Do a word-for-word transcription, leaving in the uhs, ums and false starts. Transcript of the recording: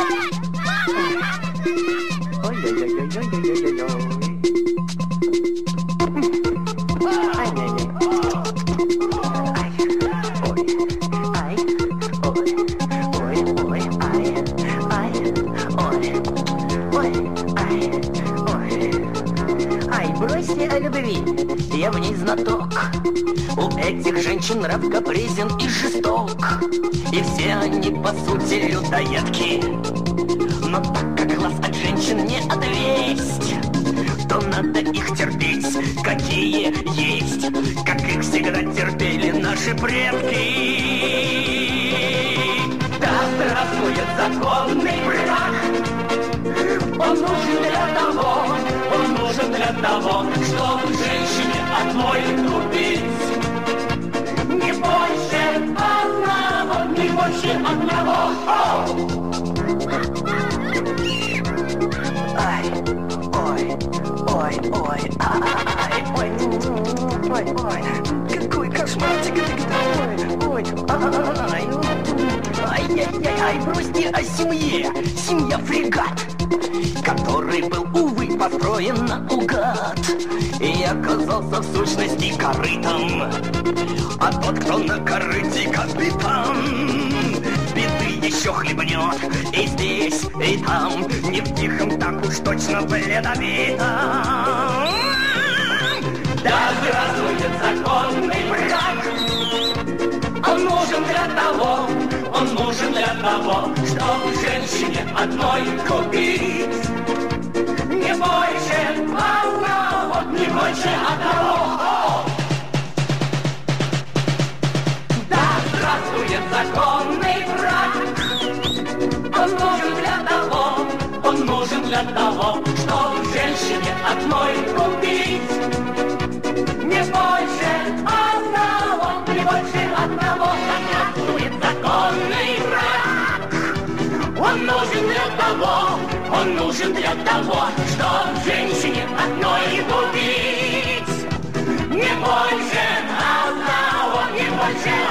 О любви, я в ней знаток. У этих женщин нрав капризен и жесток, и все они по сути людоедки. Но так как глаз от женщин не отвесть, то надо их терпеть, какие есть, как их всегда терпели наши предки. Да здравствует законный брак, он нужен для того, он нужен для того, чтобы женщине одной купить. Не больше одного, не больше одного. Ай, ой, ой, ой, ай, ой, ой, ой, какой кошмар, ой, ой, ай, ай-яй-яй, бросьте о семье, семья фрегат, который был, увы, построен наугад и оказался в сущности корытом. А тот, кто на корыте капитан, беды еще хлебнет и здесь, и там, не в тихом, так уж точно бледовитом. Да здравствует законный брак, он нужен для того, он нужен для того, чтобы женщине одной купить. Не больше одного, не больше одного. Да здравствует законный брак, он нужен для того, он нужен для того, чтобы женщине одной купить. Не больше одного, не больше одного. Здравствует законный брак, он нужен для того, он нужен для того, чтобы женщине одной купить. Не больше одного, не больше